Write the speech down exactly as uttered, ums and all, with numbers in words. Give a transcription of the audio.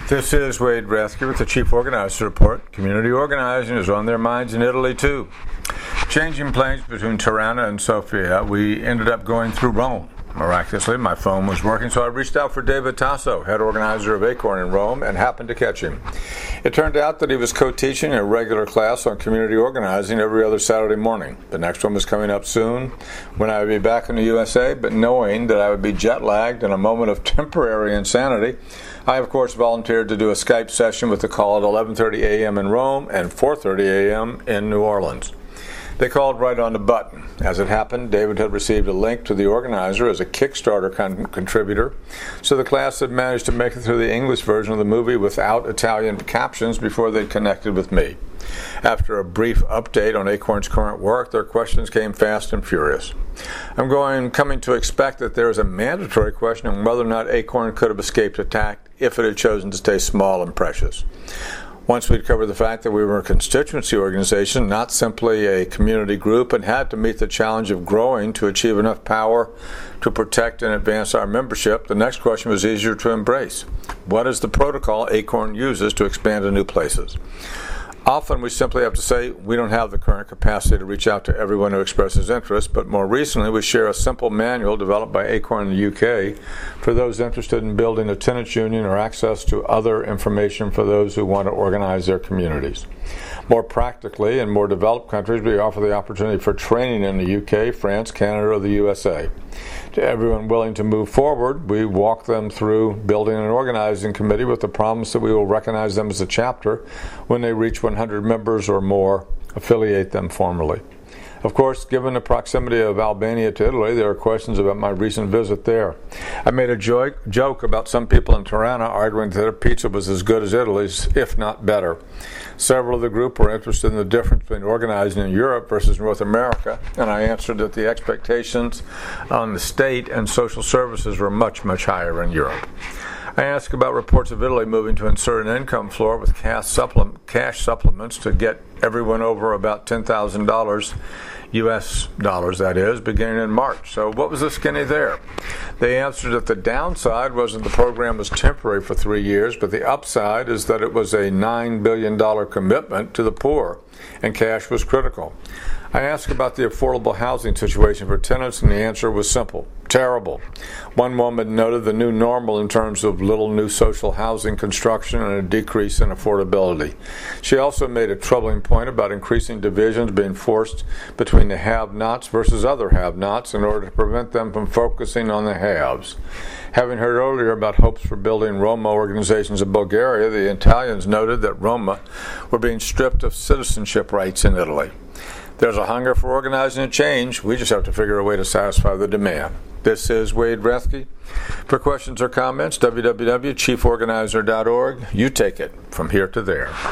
This is Wade Rathke with the Chief Organizer Report. Community organizing is on their minds in Italy, too. Changing planes between Tirana and Sofia, we ended up going through Rome. Miraculously, my phone was working, so I reached out for David Tasso, head organizer of Acorn in Rome, and happened to catch him. It turned out that he was co-teaching a regular class on community organizing every other Saturday morning. The next one was coming up soon, when I would be back in the U S A, but knowing that I would be jet-lagged in a moment of temporary insanity, I, of course, volunteered to do a Skype session with the call at eleven thirty a.m. in Rome and four thirty a.m. in New Orleans. They called right on the button. As it happened, David had received a link to the organizer as a Kickstarter con- contributor, so the class had managed to make it through the English version of the movie without Italian captions before they connected with me. After a brief update on Acorn's current work, their questions came fast and furious. I'm going coming to expect that there is a mandatory question on whether or not Acorn could have escaped attack if it had chosen to stay small and precious. Once we'd covered the fact that we were a constituency organization, not simply a community group, and had to meet the challenge of growing to achieve enough power to protect and advance our membership, the next question was easier to embrace. What is the protocol Acorn uses to expand to new places? Often we simply have to say we don't have the current capacity to reach out to everyone who expresses interest, but more recently we share a simple manual developed by Acorn in the U K for those interested in building a tenants union or access to other information for those who want to organize their communities. More practically, in more developed countries, we offer the opportunity for training in the U K, France, Canada, or the U S A. To everyone willing to move forward, we walk them through building an organizing committee with the promise that we will recognize them as a chapter when they reach one hundred members or more, affiliate them formally. Of course, given the proximity of Albania to Italy, there are questions about my recent visit there. I made a joke, joke about some people in Tirana arguing that their pizza was as good as Italy's, if not better. Several of the group were interested in the difference between organizing in Europe versus North America, and I answered that the expectations on the state and social services were much, much higher in Europe. I asked about reports of Italy moving to insert an income floor with cash, supplement, cash supplements to get everyone over about ten thousand dollars, U S dollars that is, beginning in March. So what was the skinny there? They answered that the downside wasn't the program was temporary for three years, but the upside is that it was a nine billion dollars commitment to the poor, and cash was critical. I asked about the affordable housing situation for tenants, and the answer was simple. Terrible. One woman noted the new normal in terms of little new social housing construction and a decrease in affordability. She also made a troubling point about increasing divisions being forced between the have-nots versus other have-nots in order to prevent them from focusing on the haves. Having heard earlier about hopes for building Roma organizations in Bulgaria, the Italians noted that Roma were being stripped of citizenship rights in Italy. There's a hunger for organizing and change. We just have to figure a way to satisfy the demand. This is Wade Rathke. For questions or comments, w w w dot chief organizer dot org. You take it from here to there.